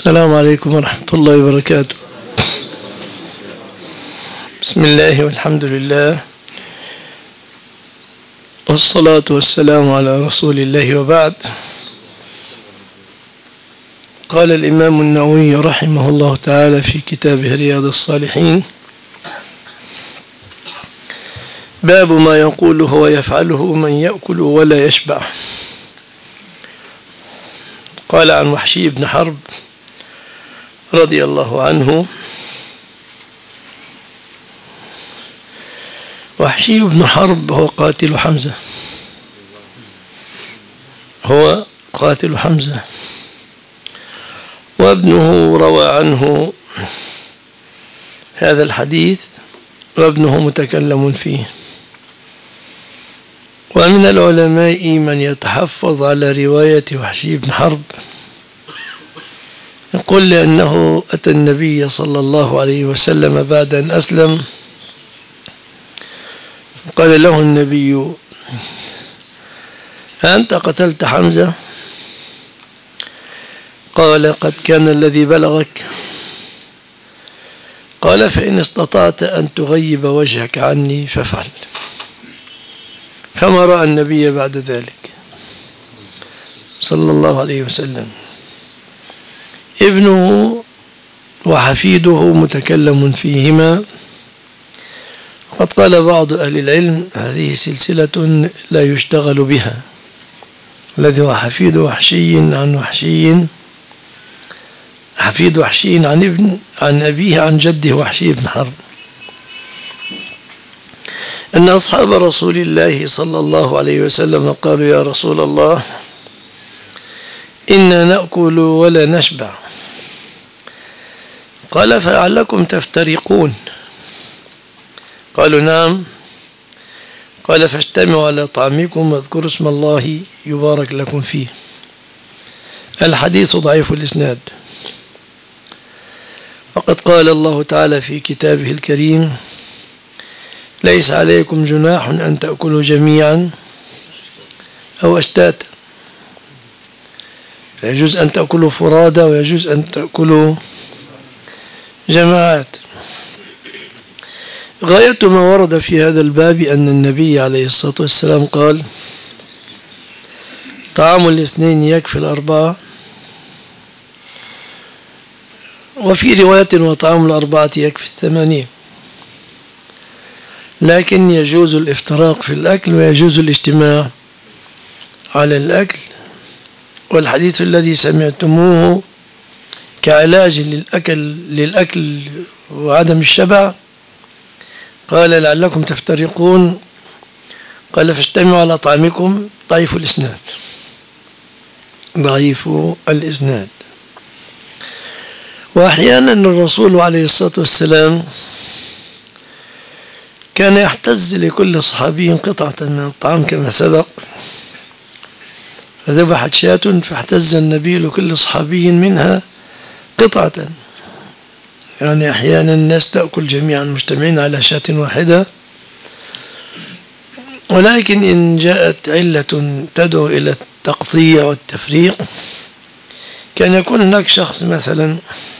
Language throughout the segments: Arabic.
السلام عليكم ورحمة الله وبركاته. بسم الله والحمد لله والصلاة والسلام على رسول الله وبعد. قال الإمام النووي رحمه الله تعالى في كتابه رياض الصالحين: باب ما يقوله ويفعله من يأكل ولا يشبع. قال عن وحشي بن حرب رضي الله عنه: وحشي بن حرب هو قاتل حمزة، وابنه روى عنه هذا الحديث، وابنه متكلم فيه. ومن العلماء من يتحفظ على رواية وحشي بن حرب، يقول لأنه أتى النبي صلى الله عليه وسلم بعد أن أسلم، قال له النبي: أنت قتلت حمزة؟ قال: قد كان الذي بلغك. قال: فإن استطعت أن تغيب وجهك عني فافعل. فما رأى النبي بعد ذلك صلى الله عليه وسلم. ابنه وحفيده متكلم فيهما. قد قال بعض أهل العلم: هذه سلسلة لا يشتغل بها، الذي هو حفيد وحشي عن وحشي، حفيد وحشي عن أبيه عن جده وحشي بن حرب، أن أصحاب رسول الله صلى الله عليه وسلم قالوا: يا رسول الله، إنا نأكل ولا نشبع. قال: فلعلكم تفترقون. قالوا: نعم. قال: فاجتمعوا على طعامكم واذكروا اسم الله يبارك لكم فيه. الحديث ضعيف الإسناد. وقد قال الله تعالى في كتابه الكريم: ليس عليكم جناح أن تأكلوا جميعا أو أشتاتا، فيجوز أن تأكلوا فرادى ويجوز أن تأكلوا جماعات. غاية ما ورد في هذا الباب أن النبي عليه الصلاة والسلام قال: طعام الاثنين يكفي الأربعة، وفي رواية: وطعام الأربعة يكفي الثمانية. لكن يجوز الافتراق في الأكل ويجوز الاجتماع على الأكل. والحديث الذي سمعتموه كعلاج للأكل وعدم الشبع، قال: لعلكم تفترقون. قال: فاجتمعوا على طعامكم. ضعيف الإسناد. وأحيانا الرسول عليه الصلاة والسلام كان يحتز لكل صحابي قطعة من الطعام كما سبق، فذبحت شاة فاحتز النبي لكل صحابي منها قطعة. يعني أحيانا الناس تأكل جميعا مجتمعين على شاة واحدة، ولكن إن جاءت علة تدعو إلى التقطيع والتفريق، كان يكون هناك شخص مثلا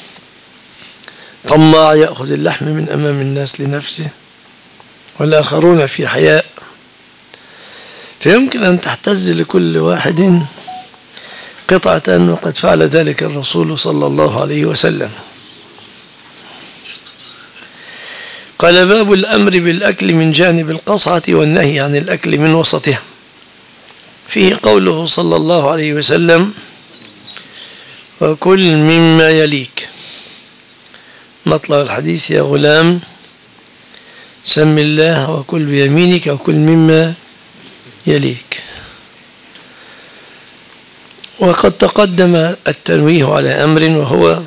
طماع يأخذ اللحم من أمام الناس لنفسه، والآخرون في حياء، فيمكن أن تحتز لكل واحد قطعة، وقد فعل ذلك الرسول صلى الله عليه وسلم. قال: باب الأمر بالأكل من جانب القصعة والنهي عن الأكل من وسطها. فيه قوله صلى الله عليه وسلم: وكل مما يليك. مطلع الحديث: يا غلام، سم الله وكل بيمينك وكل مما يليك. وقد تقدم التنويه على أمر، وهو: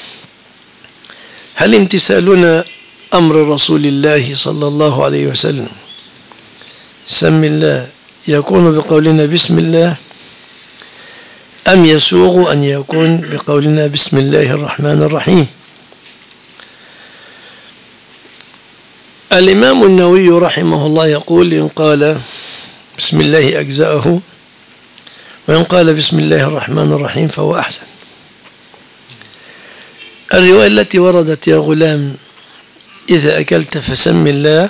هل امتثالنا أمر رسول الله صلى الله عليه وسلم سم الله يكون بقولنا بسم الله، أم يسوغ أن يكون بقولنا بسم الله الرحمن الرحيم؟ الإمام النووي رحمه الله يقول: إن قال بسم الله أجزأه، وإن قال بسم الله الرحمن الرحيم فهو أحسن. الرواية التي وردت يا غلام إذا أكلت فسم الله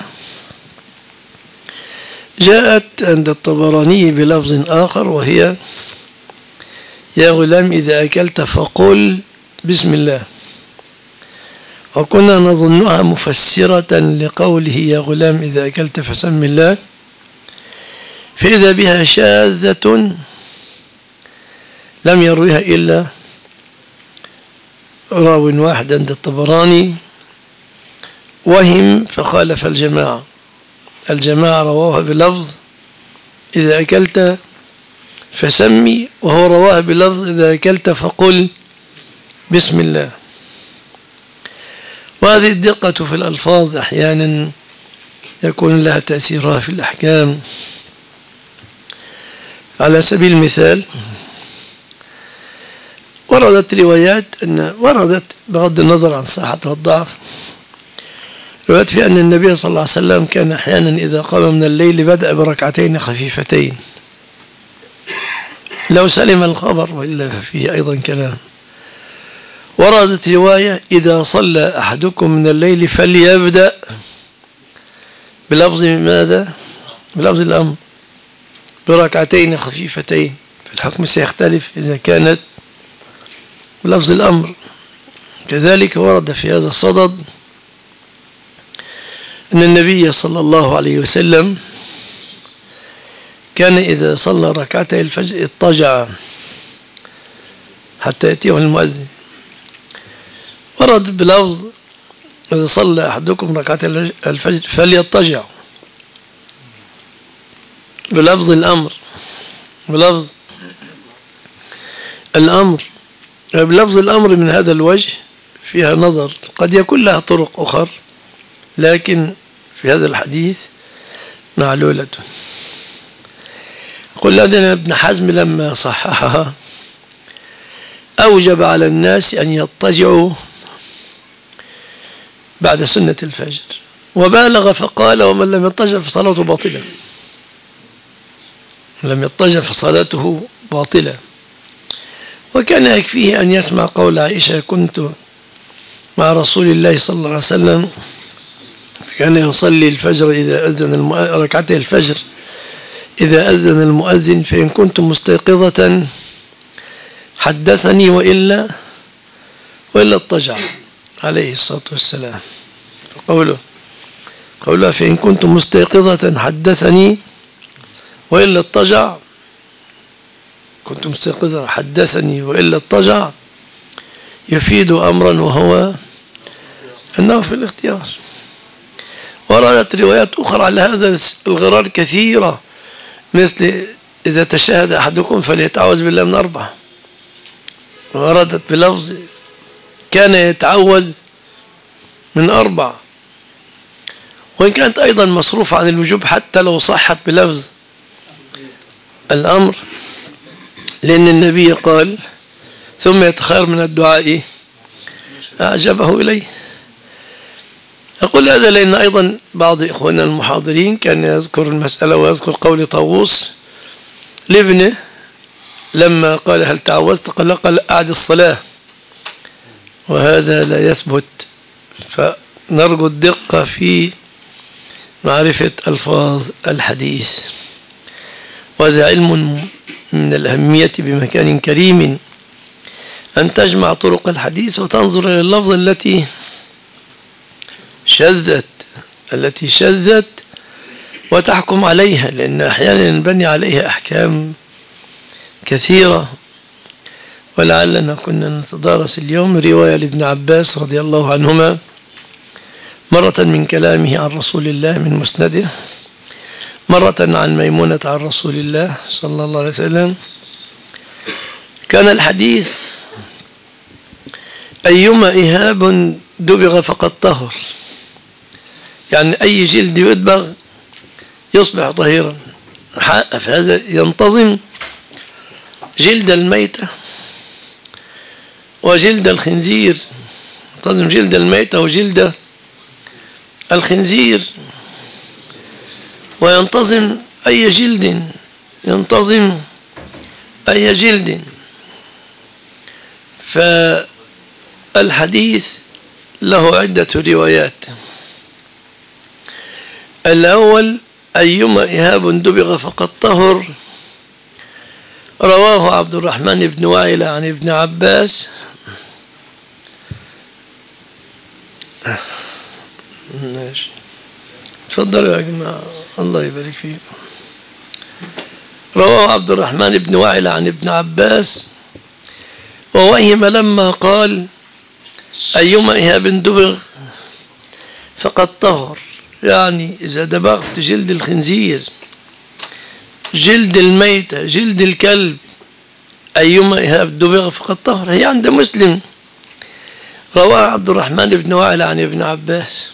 جاءت عند الطبراني بلفظ آخر، وهي يا غلام إذا أكلت فقل بسم الله، وكنا نظنها مفسرة لقوله يا غلام إذا أكلت فسم الله، فإذا بها شاذة لم يرويها إلا راو واحد عند الطبراني، وهم فخالف الجماعة رواها بلفظ إذا أكلت فسمي، وهو رواه بلفظ إذا أكلت فقل بسم الله. وهذه الدقة في الألفاظ أحيانا يكون لها تأثيرها في الأحكام. على سبيل المثال وردت روايات وردت بغض النظر عن صحتها والضعف، روايات في أن النبي صلى الله عليه وسلم كان أحيانا إذا قام من الليل بدأ بركعتين خفيفتين، لو سلم الخبر وإلا فيه أيضا كلام. وردت رواية إذا صلى أحدكم من الليل فليبدأ بلفظ ماذا؟ بلفظ الأمر بركعتين خفيفتين، فالحكم سيختلف إذا كانت بلفظ الأمر. كذلك ورد في هذا الصدد أن النبي صلى الله عليه وسلم كان إذا صلى ركعتي الفجر اضطجع حتى يأتيه المؤذن. ورد بلفظ إذا صلى أحدكم ركعتي الفجر فليضطجع، بلفظ الأمر، بلفظ الأمر. بلفظ الأمر من هذا الوجه فيها نظر، قد يكون لها طرق أخرى، لكن في هذا الحديث معلولة. قل لنا ابن حزم لما صححها أوجب على الناس أن يضطجعوا بعد سنة الفجر، وبالغ فقال ومن لم يضطجع فصلاته باطلة، لم يضطجع فصلاته باطلة. وكان يكفيه أن يسمع قول عائشة كنت مع رسول الله صلى الله عليه وسلم كان يصلي الفجر إذا أذن ركعتي الفجر إذا أذن المؤذن، فإن كنت مستيقظة حدثني وإلا اضطجع عليه الصلاة والسلام. قوله فإن كنت مستيقظة حدثني وإلا اضطجع، كنت مستيقظا حدثني وإلا اضطجع، يفيد أمرا وهو أنه في الاختيار. وردت روايات أخرى على هذا الغرار كثيرة، مثل إذا تشهد أحدكم فليتعوذ بالله من 4، وردت بلفظ كان يتعوذ من 4، وإن كانت أيضا مصروفة عن الوجوب حتى لو صحت بلفظ الأمر، لأن النبي قال ثم يتخير من الدعاء أعجبه إليه. أقول هذا لأن أيضا بعض إخواننا المحاضرين كان يذكر المسألة ويذكر قول طاووس لابنه لما قال هل تعوذت قال أعد الصلاة، وهذا لا يثبت. فنرجو الدقة في معرفة ألفاظ الحديث، وهذا علم من الأهمية بمكان كريم، أن تجمع طرق الحديث وتنظر إلى اللفظ التي شذت وتحكم عليها، لأن أحيانا ينبني عليها أحكام كثيرة. ولعلنا كنا نتدارس اليوم رواية لابن عباس رضي الله عنهما، مرة من كلامه عن رسول الله من مسنده، مرة عن ميمونة عن رسول الله صلى الله عليه وسلم. كان الحديث أيما إهاب دبغ فقد طهر، يعني أي جلد يدبغ يصبح طهيرا. فهذا ينتظم جلد الميتة وجلد الخنزير، ينتظم جلد الميتة وجلد الخنزير، وينتظم أي جلد، ينتظم أي جلد. الحديث له عدة روايات. الأول: أيما إهاب دبغ فقد طهر، رواه عبد الرحمن بن وائل عن ابن عباس. ماشي، تفضلوا يا جماعة، الله يبارك فيكم. رواه عبد الرحمن بن وائل عن ابن عباس: ووهم لما قال أيما إهاب دبغ فقد طهر، يعني إذا دبغت جلد الخنزير، جلد الميتة، جلد الكلب، أيما إهاب دبغ فقد طهر، هي عند مسلم، رواه عبد الرحمن بن وائل عن ابن عباس.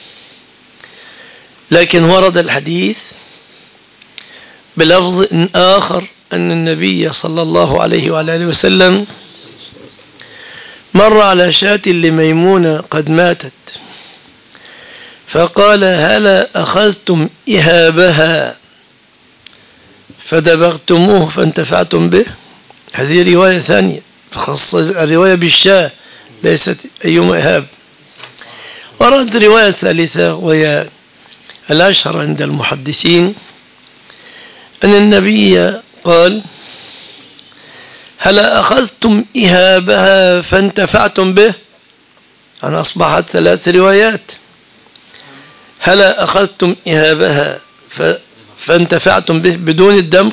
لكن ورد الحديث بلفظ آخر أن النبي صلى الله عليه وآله وسلم مر على شاة لميمونة قد ماتت، فقال: هلا أخذتم إهابها فدبغتموه فانتفعتم به؟ هذه رواية ثانية، فخص الرواية بالشاة، ليست أيما إهاب. ورد رواية ثالثة وهي الأشهر عند المحدثين، أن النبي قال: هلا أخذتم إهابها فانتفعتم به؟ أنا أصبحت 3 روايات: هلا أخذتم إهابها فانتفعتم به بدون الدمغ،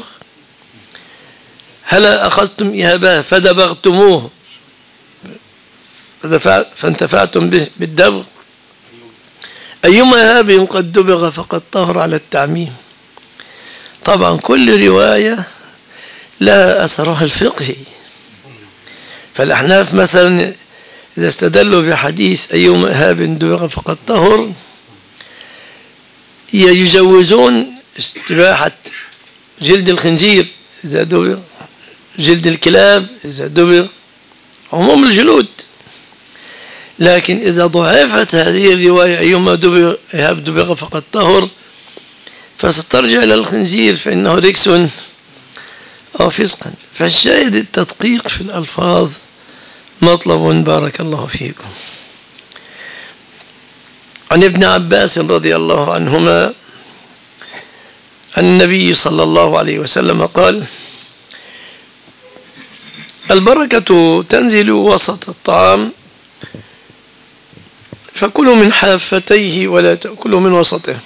هلا أخذتم إهابها فدبغتموه فانتفعتم به بالدبغ، أيما إهاب قد دبغ فقد طهر على التعميم. طبعا كل رواية لها أثرها الفقهي. فالأحناف مثلا إذا استدلوا بحديث أيما إهاب دبغ فقد طهر يجوزون استباحة جلد الخنزير إذا دبغ، جلد الكلاب إذا دبغ، عموم الجلود. لكن إذا ضعفت هذه الرواية أيما إهاب دبغ فقد طهر فسترجع إلى الخنزير فإنه ركس أو فسقا. فالشاهد التدقيق في الألفاظ مطلب، بارك الله فيكم. عن ابن عباس رضي الله عنهما النبي صلى الله عليه وسلم قال: البركة تنزل وسط الطعام، فكلوا من حافتيه ولا تأكلوا من وسطه.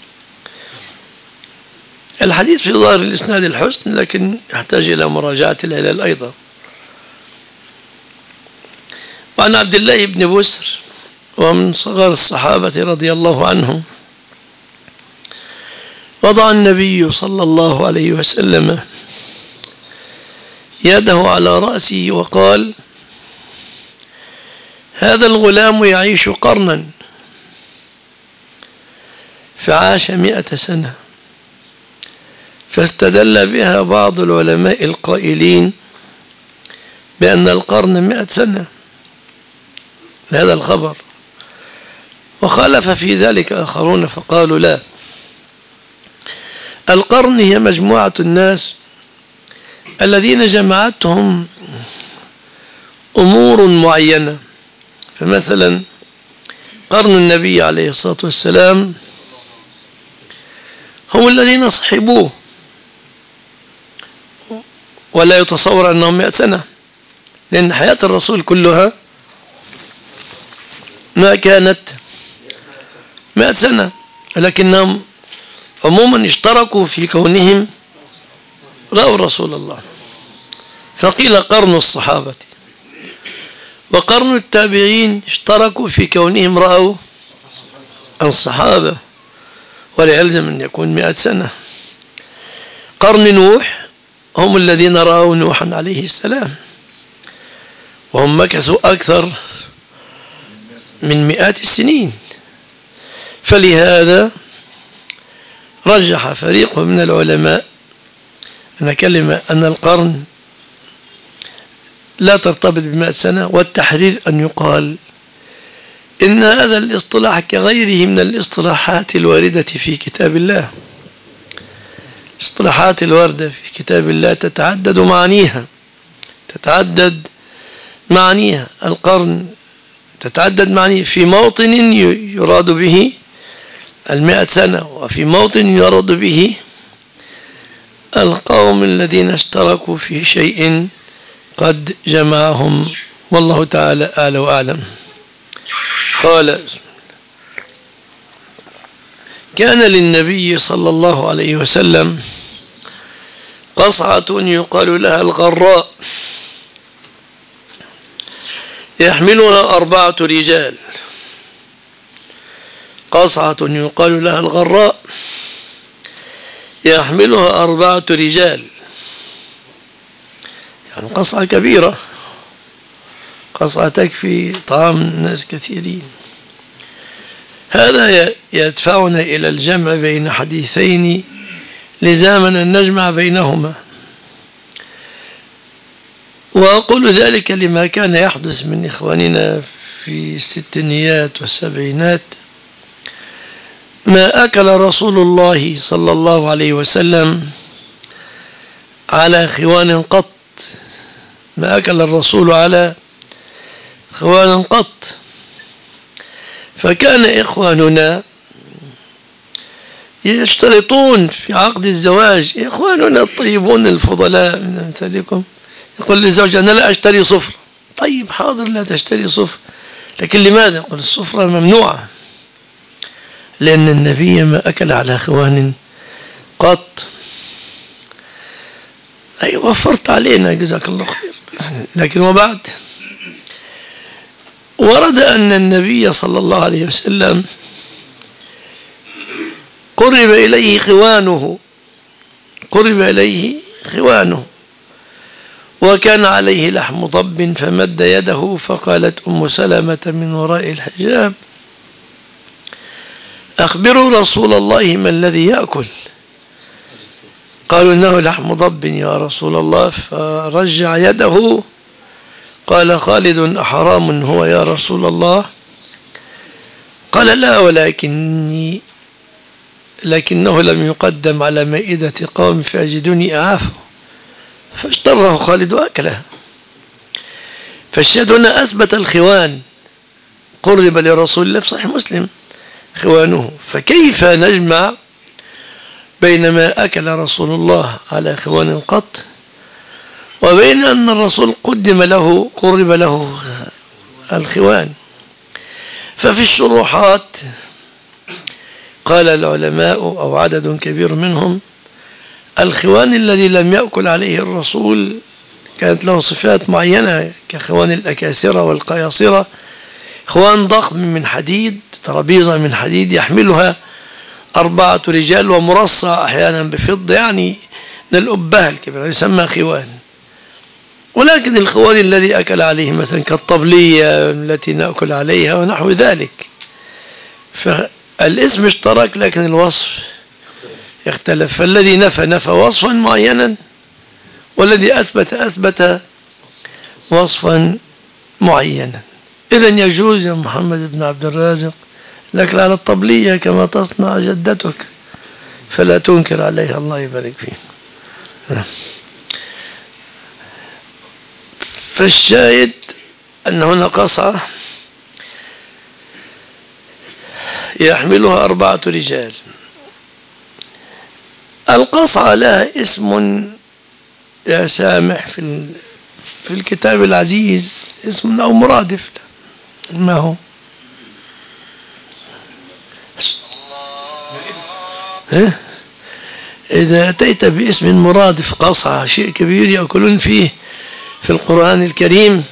الحديث في ظاهر الإسناد الحسن، لكن يحتاج إلى مراجعة العلل أيضا. وعن عبد الله بن بسر ومن صغار الصحابة رضي الله عنهم: وضع النبي صلى الله عليه وسلم يده على رأسي وقال: هذا الغلام يعيش قرنا، فعاش 100 سنة. فاستدل بها بعض العلماء القائلين بأن القرن 100 سنة هذا الخبر، وخالف في ذلك آخرون فقالوا لا، القرن هي مجموعة الناس الذين جمعتهم أمور معينة. فمثلا قرن النبي عليه الصلاة والسلام هم الذين صحبوه، ولا يتصور أنهم 100 سنة، لأن حياة الرسول كلها ما كانت 100 سنة، ولكنهم عموما اشتركوا في كونهم رأوا رسول الله. فقيل قرن الصحابة، وقرن التابعين اشتركوا في كونهم رأوا الصحابة، ولا يلزم أن يكون 100 سنة. قرن نوح هم الذين رأوا نوحا عليه السلام، وهم مكثوا أكثر من 100 السنين. فلهذا رجح فريق من العلماء أن القرن لا ترتبط ب100 سنة، والتحرير أن يقال إن هذا الاصطلاح كغيره من الاصطلاحات الواردة في كتاب الله. الاصطلاحات الواردة في كتاب الله تتعدد معانيها. القرن تتعدد معاني. في موطن يراد به 100 سنة، وفي موطن يراد به القوم الذين اشتركوا في شيء قد جمعهم، والله تعالى أعلى وأعلم. قال: كان للنبي صلى الله عليه وسلم قصعة يقال لها الغراء، يحملها 4 رجال. قصعة يقال لها الغراء يحملها 4 رجال، يعني قصعة كبيرة، قصعة تكفي طعام ناس كثيرين. هذا يدفعنا إلى الجمع بين حديثين لزامنا أن نجمع بينهما، وأقول ذلك لما كان يحدث من إخواننا في الستينيات والسبعينات. ما أكل رسول الله صلى الله عليه وسلم على خوان قط، ما أكل الرسول على خوان قط. فكان إخواننا يشترطون في عقد الزواج، إخواننا الطيبون الفضلاء من أمثالكم، يقول للزوج: أنا لا أشتري صفر. طيب حاضر، لا تشتري صفر، لكن لماذا؟ يقول: الصفرة ممنوعة، لأن النبي ما أكل على خوان قط. أي وفرت علينا، جزاك الله خير. لكن وبعد، ورد أن النبي صلى الله عليه وسلم قرب إليه خوانه، وكان عليه لحم ضب، فمد يده فقالت أم سلمة من وراء الحجاب: أخبروا رسول الله ما الذي يأكل. قالوا: إنه لحم ضب يا رسول الله. فرجع يده، قال خالد: أحرام هو يا رسول الله؟ قال: لا، لكنه لم يقدم على مائدة قوم فأجدني أعافه، فاشتره خالد وأكله. فالشاهد هنا أثبت الخوان، قرب لرسول الله في صحيح مسلم خوانه. فكيف نجمع بين ما أكل رسول الله على خوان قط وبين أن الرسول قرب له الخوان؟ ففي الشروحات قال العلماء أو عدد كبير منهم: الخوان الذي لم يأكل عليه الرسول كانت له صفات معينة، كخوان الأكاسرة والقياصرة، خوان ضخم من حديد، ترابيزة من حديد يحملها 4 رجال، ومرصع أحيانا بفضة، يعني من الأبهة الكبيرة، يسمى خوان. ولكن الخوان الذي أكل عليه مثلا كالطبلية التي نأكل عليها ونحو ذلك، فالاسم اشترك لكن الوصف يختلف. فالذي نفى وصفا معينا، والذي أثبت وصفا معينا. إذن يجوز يا محمد بن عبد الرازق الأكل على الطبلية كما تصنع جدتك، فلا تنكر عليها، الله يبارك فيه. فالشاهد أن هنا قصعة يحملها 4 رجال. القصعة لها اسم يا سامح في الكتاب العزيز، اسم أو مرادف، ما هو؟ إذا أتيت باسم مرادف قصعة، شيء كبير يأكلون فيه في القرآن الكريم،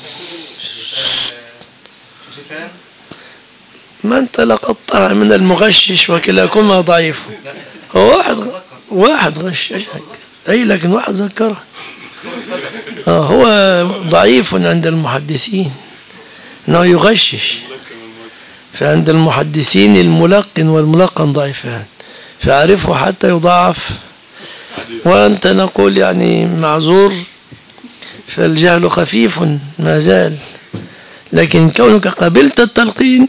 من تلقطها من المغشش وكلاكما ضعيف. هو واحد غششك، أي لكن واحد ذكره. هو ضعيف عند المحدثين أنه يغشش، فعند المحدثين الملقن والملقن ضعيفان، فعرفه حتى يضاعف. وأنت نقول يعني معذور، فالجهل خفيف ما زال، لكن كونك قبلت التلقين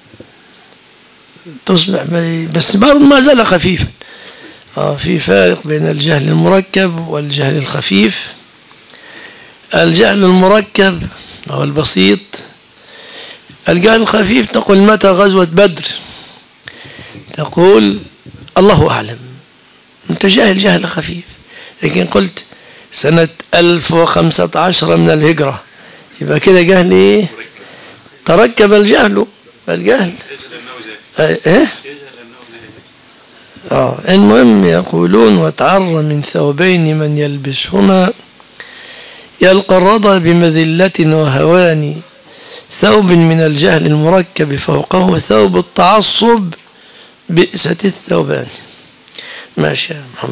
تصبح بس برضه ما زال خفيفا. في فارق بين الجهل المركب والجهل الخفيف. الجهل المركب أو البسيط الجهل الخفيف تقول متى غزوة بدر؟ تقول الله أعلم، أنت جاهل جهل خفيف. لكن قلت سنة 1015 من الهجرة، يبقى كده جهل إيه؟ تركب الجهل. إيه؟ المهم يقولون وتعر من ثوبين من يلبسهما يلقى الرضا بمذلة وهوان، ثوب من الجهل المركب فوقه ثوب التعصب بئست الثوبان. ماشي يا محمد.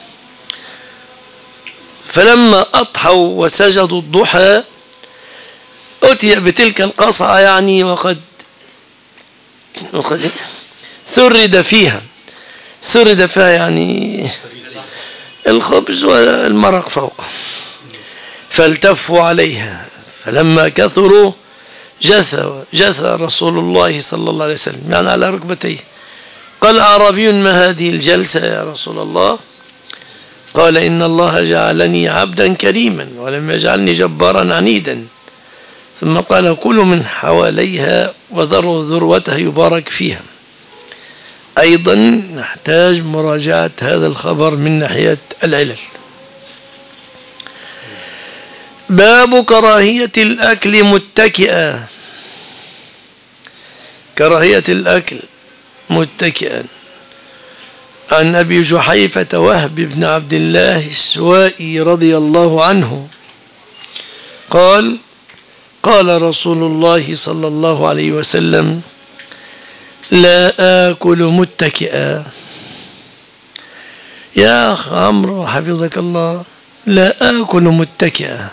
فلما أضحوا وسجدوا الضحى أتي بتلك القصعة، يعني وقد ثرد فيها يعني الخبز والمرق فوق، فالتفوا عليها، فلما كثروا جثى رسول الله صلى الله عليه وسلم يعني على ركبتيه. قال أعرابي ما هذه الجلسة يا رسول الله؟ قال إن الله جعلني عبدا كريما ولم يجعلني جبارا عنيدا. ثم قال كلوا من حواليها وذروا ذروتها يبارك فيها. أيضا نحتاج مراجعة هذا الخبر من ناحية العلل. باب كراهية الأكل متكئا. كراهية الأكل متكئا. عن أبي جحيفة وهب بن عبد الله السوائي رضي الله عنه قال قال رسول الله صلى الله عليه وسلم لا آكل متكئا. يا أخ عمرو حفظك الله، لا آكل متكئا،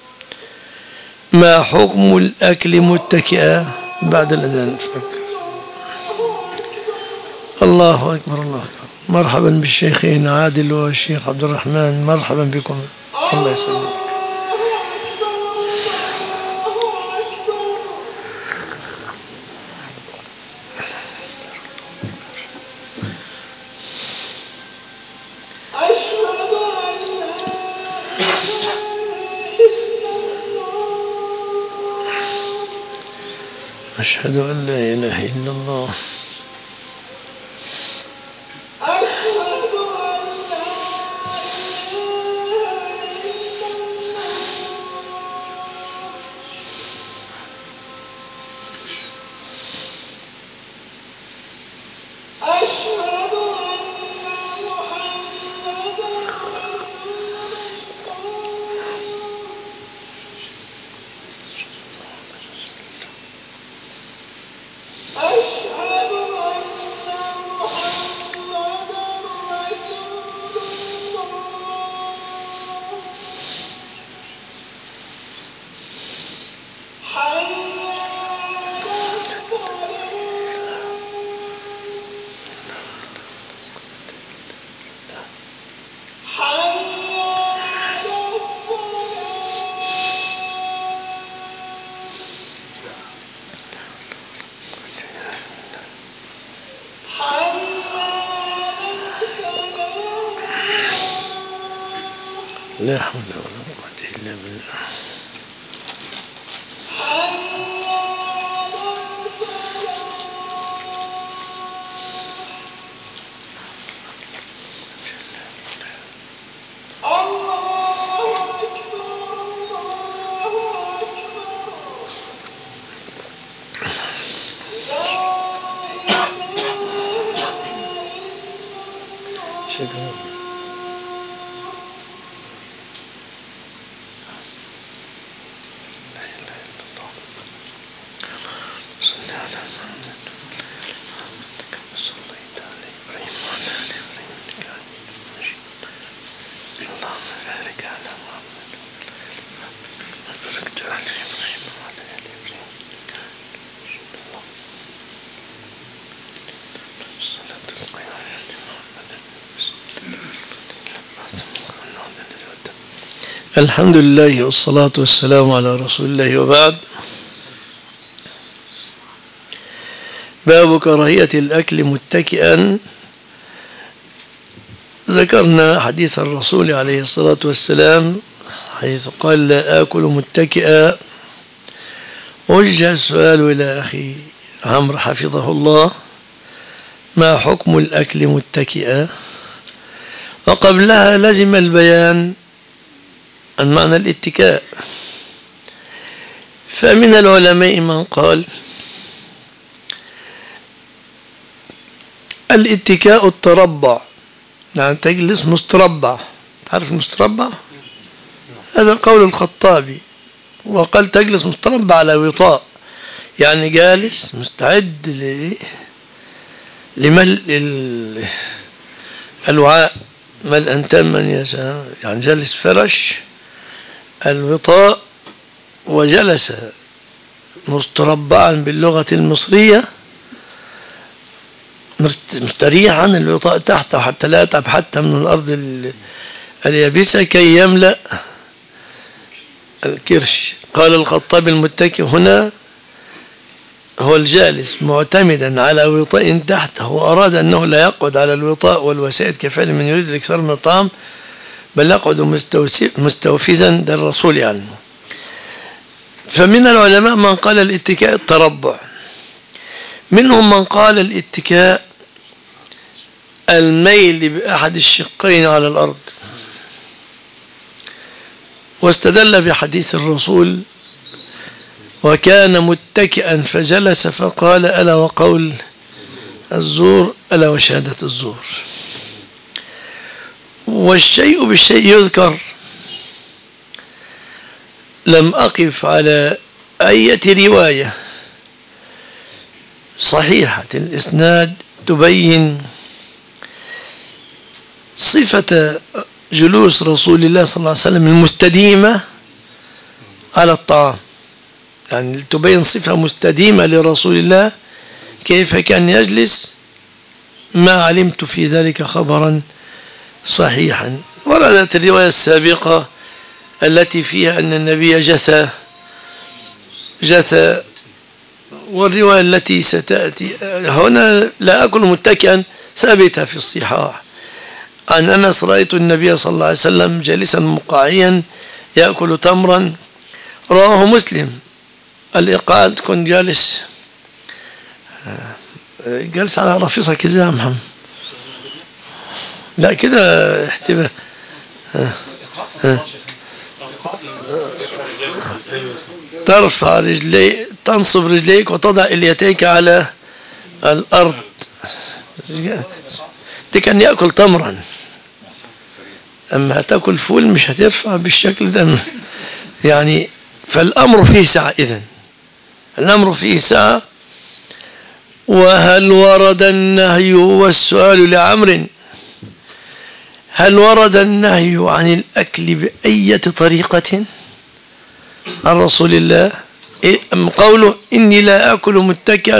ما حكم الأكل متكئا؟ بعد الأذان. الله أكبر الله أكبر. مرحبا بالشيخين عادل والشيخ عبد الرحمن، مرحبا بكم. الله يسلمك. أشهد أن لا إله إلا الله. لا حول ولا قوة إلا بالله. الحمد لله والصلاة والسلام على رسول الله، وبعد. باب كراهية الأكل متكئا. ذكرنا حديث الرسول عليه الصلاة والسلام حيث قال لا آكل متكئا، وجه السؤال إلى أخي عمرو حفظه الله: ما حكم الأكل متكئا؟ وقبلها لزم البيان عن معنى الاتكاء. فمن العلماء من قال الاتكاء التربع، يعني تجلس مستربع. تعرف المستربع؟ هذا قول الخطابي، وقال تجلس مستربع على وطاء، يعني جالس مستعد لملء الوعاء ملءا تاما يشاء، يعني جالس فرش الوطاء وجلس مستربعا باللغة المصرية مستريحا، الوطاء تحته حتى لا يتعب حتى من الأرض اليابسة كي يملأ الكرش. قال الخطابي: المتكئ هنا هو الجالس معتمدا على وطاء تحته، وأراد أنه لا يقعد على الوطاء والوسائد كفعل من يريد الإكثار من الطعام، بل يقعد مستوفزا، ده الرسول يعني. فمن العلماء من قال الاتكاء التربع، منهم من قال الاتكاء الميل بأحد الشقين على الأرض، واستدل بحديث الرسول: وكان متكئا فجلس فقال: ألا وقول الزور، ألا وشهادة الزور. والشيء بالشيء يذكر. لم أقف على أي رواية صحيحة الإسناد تبين صفة جلوس رسول الله صلى الله عليه وسلم المستديمة على الطعام، يعني تبين صفة مستديمة لرسول الله كيف كان يجلس. ما علمت في ذلك خبرا صحيحا. وردت الرواية السابقة التي فيها أن النبي جثى، والرواية التي ستأتي هنا: لا أكل متكئا، ثابتة في الصحاح عن أنس: رأيت النبي صلى الله عليه وسلم جالسا مقاعيا يأكل تمرا. رواه مسلم. الإقعاد كن جالس على رفيصة كذا يا محمد، لا كده احتباه. ترفع رجليك، تنصب رجليك وتضع اليتيك على الأرض. دي كان يأكل تمرا، أما هتأكل فول مش هترفع بالشكل ده يعني. فالأمر فيه سعة. إذن الأمر فيه سعة. وهل ورد النهي؟ والسؤال لعمر: هل ورد النهي عن الأكل بأية طريقة عن رسول الله؟ قوله: إني لا أكل متكئا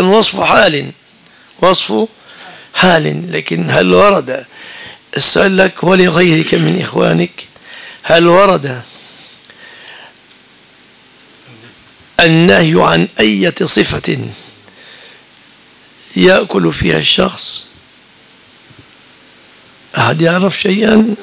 وصف حال. لكن هل ورد، السؤال لك ولغيرك من إخوانك، هل ورد النهي عن أية صفة يأكل فيها الشخص؟ أحد يعرف شيئا؟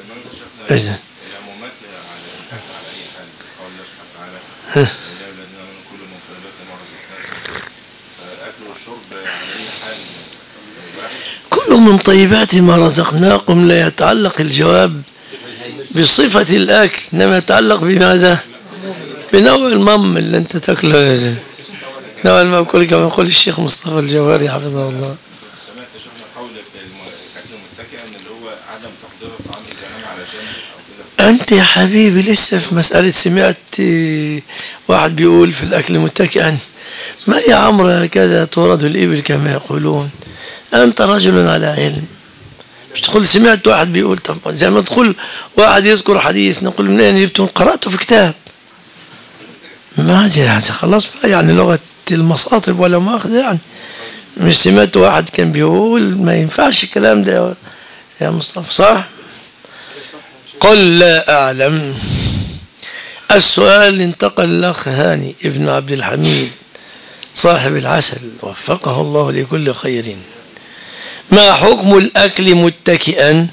كل من طيبات ما رزقناكم. لا يتعلق الجواب بصفة الأكل، إنما يتعلق بماذا؟ بنوع المم اللي أنت تأكله، نوع المأكول، كما يقول الشيخ مصطفى الجوهري حفظه الله. سمعت شيخنا قول الأكل متكئا اللي هو عدم تحضير الطعام إذا نام على جنب أو كده. أنت يا حبيبي لسه في مسألة. سمعت واحد بيقول في الأكل متكئا؟ ما يا عمرو هكذا تورد الإبل كما يقولون. أنت رجل على علم، مش تقول سمعت واحد بيقول. طب زي ما تقول واحد يذكر حديث نقول منين جبته؟ قرأته في كتاب. ما جاء خلاص بقى، يعني لغة المصاطب ولا مؤاخذة يعني. مش سمعت واحد كان بيقول ما ينفعش الكلام ده يا مصطفى، صح؟ قل لا أعلم. السؤال انتقل الأخ هاني ابن عبد الحميد صاحب العسل، وفقه الله لكل خير: ما حكم الأكل متكئا؟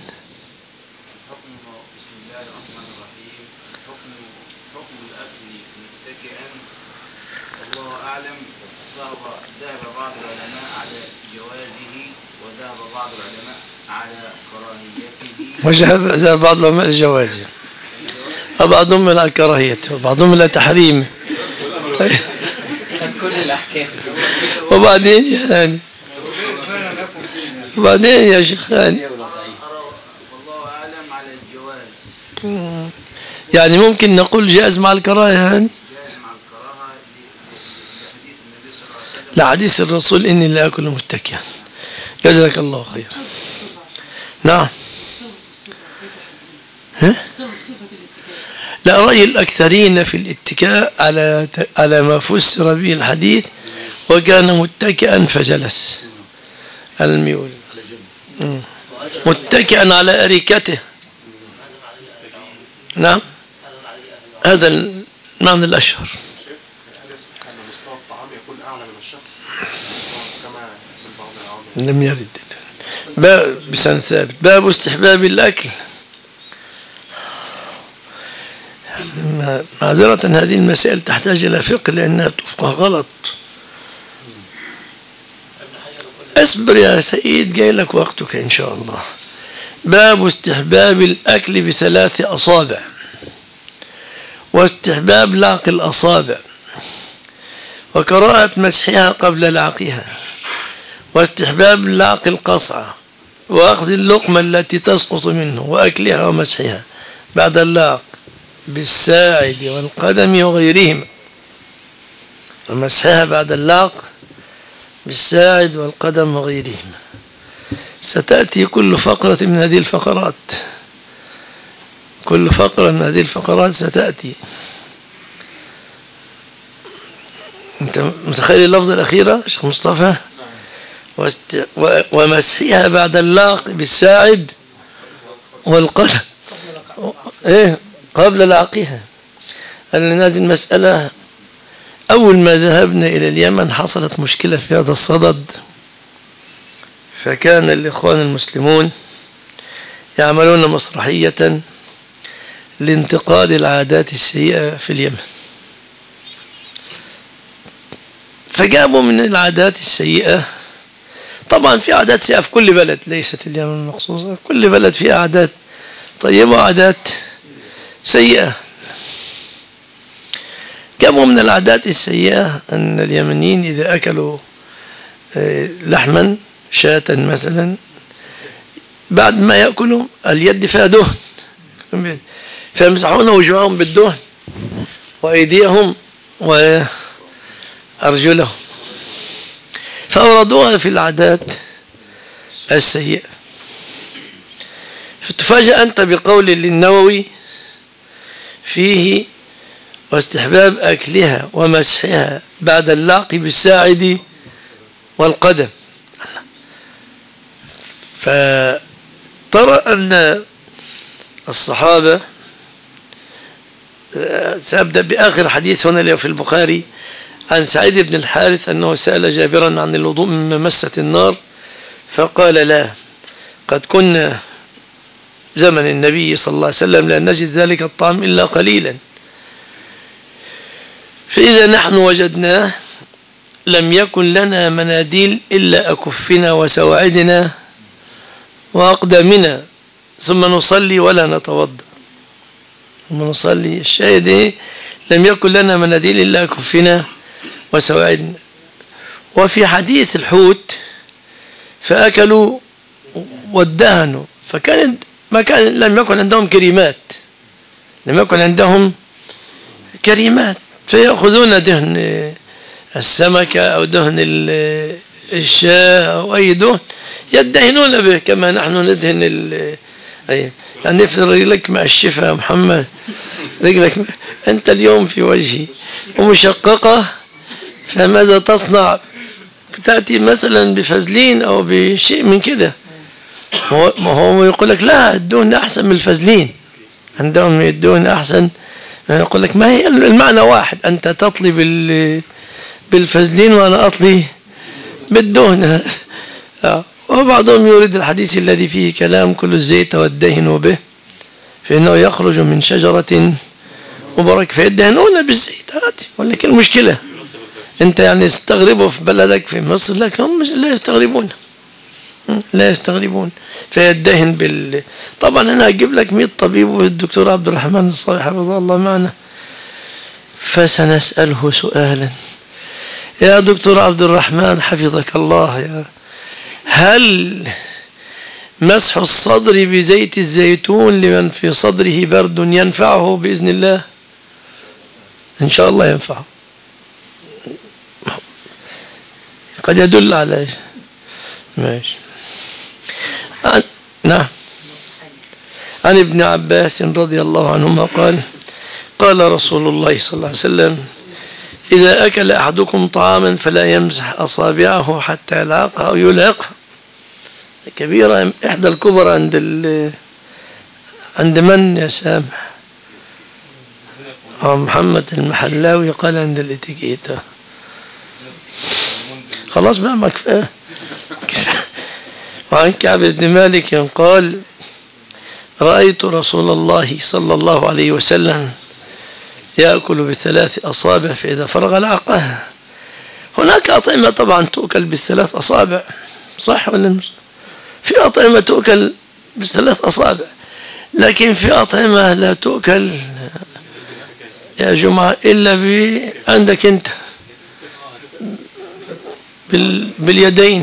حكم الأكل متكئا الله أعلم. ذهب بعض العلماء على جوازه وذهب بعض العلماء على كراهيته. وذهب بعض العلماء لجوازه وبعضهم إلى كراهيته وبعضهم إلى تحريمه. كل الأحكام. وبعدين يا شيخاني والله أعلم على الجواز. يعني ممكن نقول جائز مع الكراهة يعني؟ جائز مع الكراهة لحديث النبي صلى الله عليه وسلم. لحديث الرسول إني لا أكل متكئا. جزاك الله خير. نعم. لا، رأي الأكثرين في الاتكاء على ما فسر به الحديث وكان متكئا فجلس الميول متكئا على أريكته. نعم، هذا المعنى الأشهر. مستوى الطعام يكون أعلى من الشخص كما في بعض العوامل. لم يرد. بسند ثابت. باب استحباب الأكل. معذرة هذه المسائل تحتاج إلى فقه لأنها تفقه غلط. اصبر يا سيد، جاي لك وقتك إن شاء الله. باب استحباب الأكل بثلاث أصابع، واستحباب لعق الأصابع، وكراهة مسحها قبل لعقها، واستحباب لعق القصعة، وأخذ اللقمة التي تسقط منه وأكلها ومسحها بعد اللعق بالساعد والقدم وغيرهما، ومسحها بعد اللعق بالساعد والقدم وغيرهما. ستأتي كل فقرة من هذه الفقرات، كل فقرة من هذه الفقرات ستأتي. أنت متخيل اللفظة الأخيرة شيخ مصطفى؟ ومسحها بعد اللعق بالساعد والقدم قبل لعقها. لأن هذه المسألة أول ما ذهبنا إلى اليمن حصلت مشكلة في هذا الصدد، فكان الإخوان المسلمون يعملون مسرحية لانتقاد العادات السيئة في اليمن، فجابوا من العادات السيئة. طبعا في عادات سيئة في كل بلد، ليست اليمن مخصوصة، كل بلد فيه عادات طيبة وعادات سيئة. جابوا من العادات السيئة أن اليمنيين إذا أكلوا لحما شاة مثلا بعد ما يأكلوا اليد فيها دهن، فيمسحون وجوههم بالدهن وأيديهم وأرجلهم، فأوردوها في العادات السيئة. فتفاجأ أنت بقول للنووي فيه واستحباب أكلها ومسحها بعد اللعق بالساعد والقدم. فترى أن الصحابة، سأبدأ بآخر حديث هنا في البخاري عن سعيد بن الحارث أنه سأل جابرا عن الوضوء مما مست النار فقال لا، قد كنا زمن النبي صلى الله عليه وسلم لا نجد ذلك الطعام إلا قليلا، فإذا نحن وجدناه لم يكن لنا مناديل إلا أكفنا وسواعدنا وأقدامنا، ثم نصلي ولا نتوضأ. ثم نصلي الشاهد لم يكن لنا مناديل إلا أكفنا وسواعدنا. وفي حديث الحوت فأكلوا وادهنوا، لم يكن عندهم كريمات، لم يكن عندهم كريمات، فيأخذون دهن السمكة أو دهن الشاة أو أي دهن يدهنون به كما نحن ندهن يعني افرض رجلك مع الشفا يا محمد، رجلك أنت اليوم في وجهي ومشققة، فماذا تصنع؟ تأتي مثلا بفازلين أو بشيء من كده. ما هو يقول لك لا، الدهن أحسن من الفازلين، عندهم الدهن أحسن. يقول لك ما هي المعنى واحد، أنت تطلي بالفازلين وأنا أطلي بالدهن. وبعضهم يريد الحديث الذي فيه كلام كل الزيت والدهن به فإنه يخرج من شجرة مبارك فيدهنون بالزيت. ولكن المشكلة أنت يعني يستغربوا في بلدك في مصر، لكن هم لا يستغربون، لا يستغربون. فيدهن طبعا أنا هجيب لك 100 طبيب والدكتور عبد الرحمن الصالح حفظه الله معنا، فسنسأله سؤالا: يا دكتور عبد الرحمن حفظك الله، هل مسح الصدر بزيت الزيتون لمن في صدره برد ينفعه بإذن الله؟ إن شاء الله ينفعه، قد يدل على ماشي. نعم. عن ابن عباس رضي الله عنهما قال: قال رسول الله صلى الله عليه وسلم: إذا أكل أحدكم طعاما فلا يمسح أصابعه حتى يلعقها أو يلعقها. كبيرة، إحدى الكبرى عند من يا سامح؟ محمد المحلاوي قال عند الاتيكيتا. خلاص بقى ما كفاية. وعن كعب بن مالك قال: رأيت رسول الله صلى الله عليه وسلم يأكل ب3 أصابع فإذا فرغ لعقها. هناك أطعمة طبعا تؤكل ب3 أصابع، صح ولا مش؟ في أطعمة تؤكل ب3 أصابع، لكن في أطعمة لا تؤكل يا جماعة إلا عندك أنت باليدين،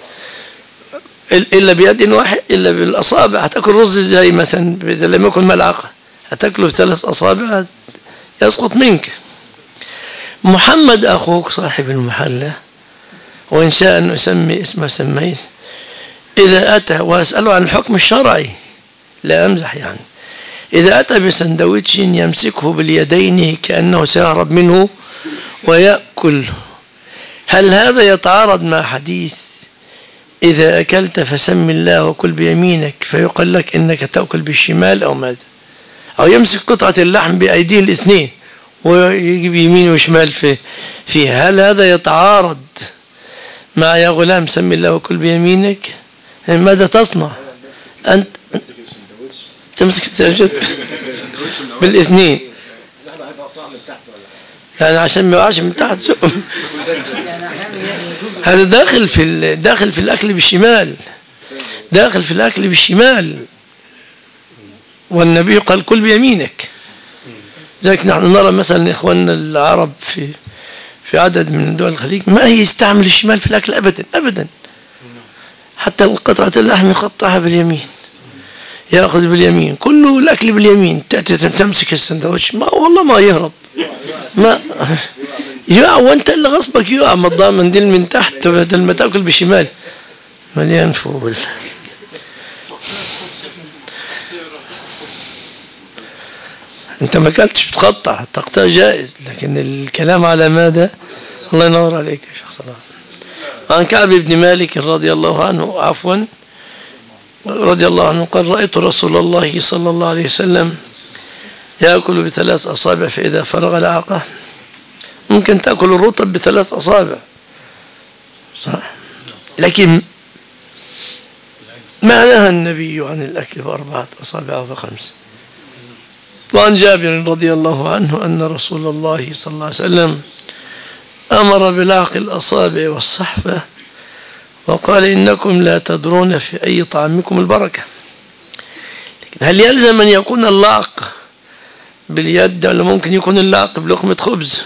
إلا بيد واحد، إلا بالأصابع. هتأكل رز زي مثلا إذا لم يكن ملعقة هتأكله ب3 أصابع يسقط منك. محمد أخوك صاحب المحلة، وإن شاء أن أسمي اسمه سميه، إذا أتى وأسأله عن الحكم الشرعي لا أمزح يعني، إذا أتى بسندويتش يمسكه باليدين كأنه سيهرب منه ويأكل، هل هذا يتعارض مع حديث إذا أكلت فسم الله وكل بيمينك فيقال لك إنك تأكل بالشمال أو ماذا؟ أو يمسك قطعة اللحم بأيديه الاثنين ويجيب يمين وشمال فيها، هل هذا يتعارض مع يا غلام سم الله وكل بيمينك؟ ماذا تصنع أنت؟ تمسك السجد بالاثنين يعني عشان ما يقعش من تحت سقم. هذا داخل في الأكل بالشمال، داخل في الأكل بالشمال، والنبي قال كل بيمينك. لذلك نحن نرى مثلا إخواننا العرب في عدد من دول الخليج ما يستعمل الشمال في الأكل أبدا أبدا، حتى قطعة اللحم يقطعها باليمين، يأخذ باليمين، كله الأكل باليمين. تأتي تمسك السندوتش والله ما يهرب، ما يقع وانت اللي غصبك يقع، ما تضع منديل من تحت بدل ما تأكل بالشمال مليان فول. انت ما اكلتش بتقطع، تقطع جائز، لكن الكلام على ماذا؟ الله ينور عليك يا شيخ صلاح. عن كعب بن مالك رضي الله عنه قال: رأيت رسول الله صلى الله عليه وسلم يأكل ب3 أصابع فإذا فرغ لعقه. ممكن تأكل الرطب ب3 أصابع صح، لكن ما نهى النبي عن الأكل ب4 أصابع أو ب5. وعن جابر رضي الله عنه أن رسول الله صلى الله عليه وسلم أمر بلعق الأصابع والصحفة وقال: إنكم لا تدرون في أي طعامكم البركة. لكن هل يلزم أن يكون اللعق باليد ولا ممكن يكون اللعق بلقمة خبز؟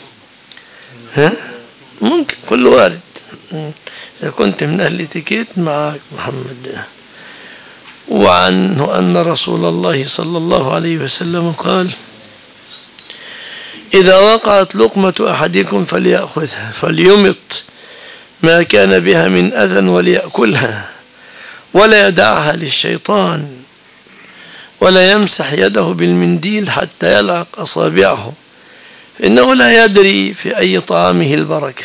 ممكن، كل وارد. إذا كنت من أهل الاتيكيت معك محمد. وعنه أن رسول الله صلى الله عليه وسلم قال: إذا وقعت لقمة أحدكم فليأخذها فليمط ما كان بها من أذى وليأكلها ولا يدعها للشيطان ولا يمسح يده بالمنديل حتى يلعق أصابعه إنه لا يدري في أي طعامه البركة.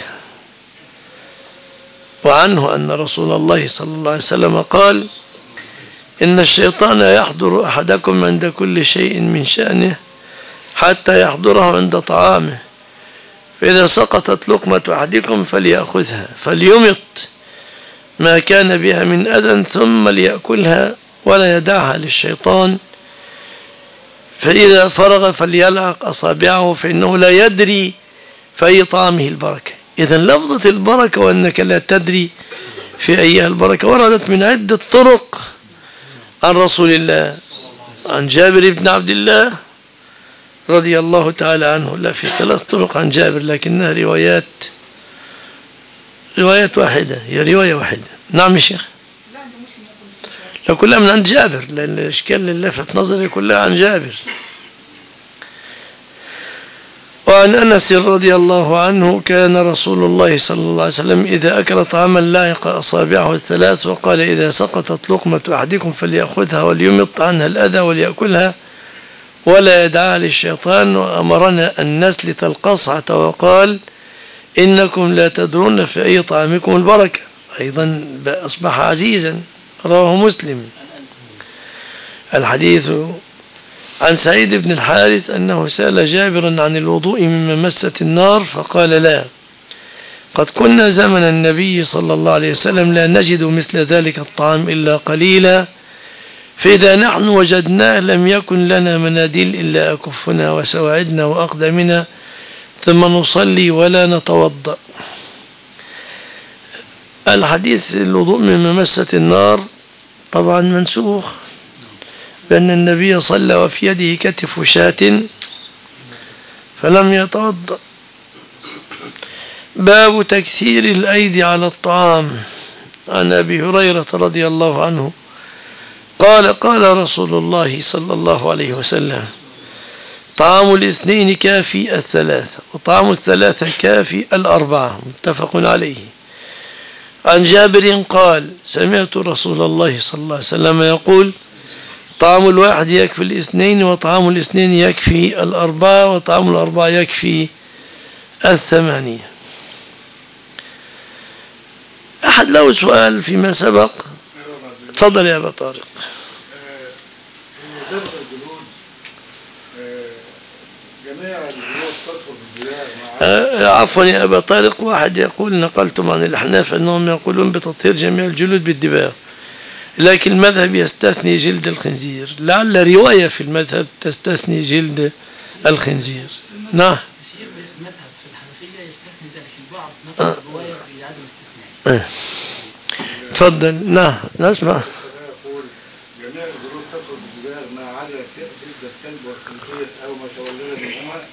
وعنه أن رسول الله صلى الله عليه وسلم قال: إن الشيطان يحضر أحدكم عند كل شيء من شأنه حتى يحضره عند طعامه، فإذا سقطت لقمة أحدكم فليأخذها فليمط ما كان بها من أذى ثم ليأكلها ولا يدعها للشيطان، فإذا فرغ فليلعق أصابعه فإنه لا يدري في أي طعامه البركة. إذا لفظة البركة وأنك لا تدري في أيها البركة وردت من عدة طرق عن رسول الله. عن جابر بن عبد الله رضي الله تعالى عنه، لا في 3 طرق عن جابر لكنها روايات واحدة، هي رواية واحدة. نعم يا شيخ، لو كلها من عند جابر، لأن الإشكال اللي لفت نظري كلها عن جابر. وعن أنس رضي الله عنه كان رسول الله صلى الله عليه وسلم إذا أكل طعاما لاحق أصابعه 3 وقال إذا سقطت لقمة أحدكم فليأخذها وليمط عنها الأذى وليأكلها ولا يدعها للشيطان، وأمرنا أن نسلت القصعة وقال إنكم لا تدرون في أي طعامكم البركة، أيضا أصبح عزيزا. رواه مسلم. الحديث عن سعيد بن الحارث أنه سأل جابرا عن الوضوء مما مست النار فقال لا، قد كنا زمن النبي صلى الله عليه وسلم لا نجد مثل ذلك الطعام إلا قليلا، فإذا نحن وجدناه لم يكن لنا مناديل إلا أكفنا وسواعدنا وأقدمنا ثم نصلي ولا نتوضأ. الحديث الوضوء مما مست النار طبعا منسوخ، بأن النبي صلى وفي يده كتف شاة فلم يتوضأ. باب تكثير الأيدي على الطعام. عن أبي هريرة رضي الله عنه قال قال رسول الله صلى الله عليه وسلم طعام الاثنين كافي الثلاثة وطعام الثلاثة كافي الأربعة، متفق عليه. عن جابر قال سمعت رسول الله صلى الله عليه وسلم يقول طعام الواحد يكفي الاثنين وطعام الاثنين يكفي الأربعة وطعام الأربعة يكفي 8. أحد له سؤال فيما سبق؟ تفضل يا أبا طارق. عفوا يا أبا طارق، واحد يقول نقلتم عن الأحناف أنهم يقولون بتطهير جميع الجلود بالدباغ، لكن المذهب يستثني جلد الخنزير، لعل رواية في المذهب تستثني جلد الخنزير. نعم المذهب في الحنفية يستثني ذلك، البعض نقل رواية بعدم استثناء. تفضل. نعم نسمع. يقول جميع الجلود تخرج بالدباغ ما عدا جلد الكلب والخنزير أو ما تولد منهما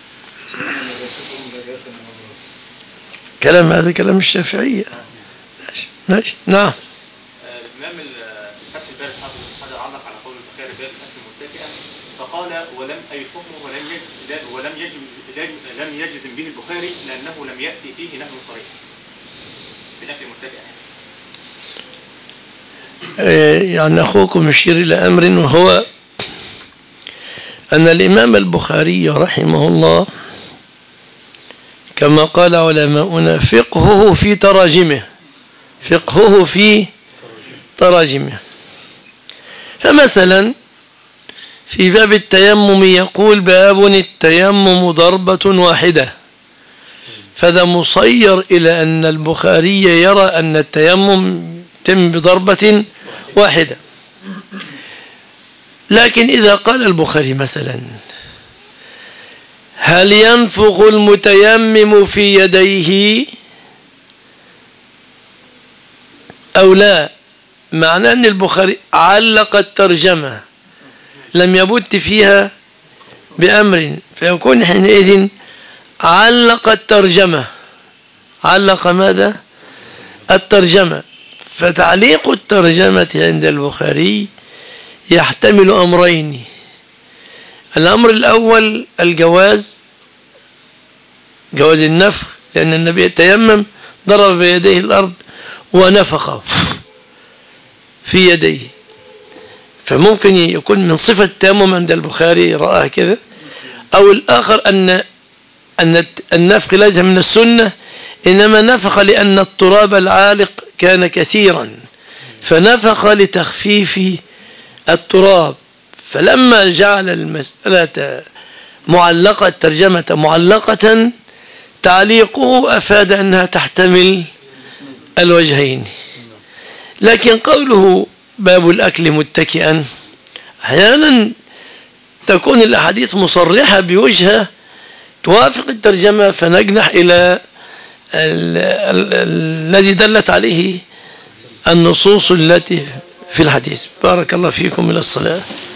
كلام هذا كلام الشافعية. ماشي. نعم. الإمام الفتح الباري هذا علق على قول البخاري باب الأكل متكئا فقال ولم أي حكمه لم يجزم به البخاري لأنه لم يأتي فيه نهي صريح بالأكل متكئا. يعني أخوكم يشير إلى أمر، وهو أن الإمام البخاري رحمه الله كما قال علماؤنا فقهه في تراجمه. فمثلا في باب التيمم يقول باب التيمم ضربة واحدة، فذا مصير إلى أن البخاري يرى أن التيمم تم بضربة واحدة. لكن إذا قال البخاري مثلا هل ينفخ المتيمم في يديه أو لا، معناه أن البخاري علق الترجمة لم يبت فيها بأمر، فيكون حينئذ علق الترجمة. علق ماذا؟ الترجمة. فتعليق الترجمة عند البخاري يحتمل أمرين. الأمر الأول الجواز، جواز النفخ، لأن النبي تيمم ضرب بيديه الأرض ونفخ في يديه، فممكن يكون من صفة التيمم عند البخاري رآه كذا. أو الآخر أن النفخ ليس من السنة، إنما نفخ لأن التراب العالق كان كثيرا فنفخ لتخفيف التراب، فلما جعل المسألة معلقة، الترجمة معلقة، تعليقه أفاد أنها تحتمل الوجهين. لكن قوله باب الأكل متكئا أحيانا تكون الأحاديث مصرحة بوجهة توافق الترجمة فنجنح إلى الذي دلت عليه النصوص التي في الحديث. بارك الله فيكم. إلى الصلاة.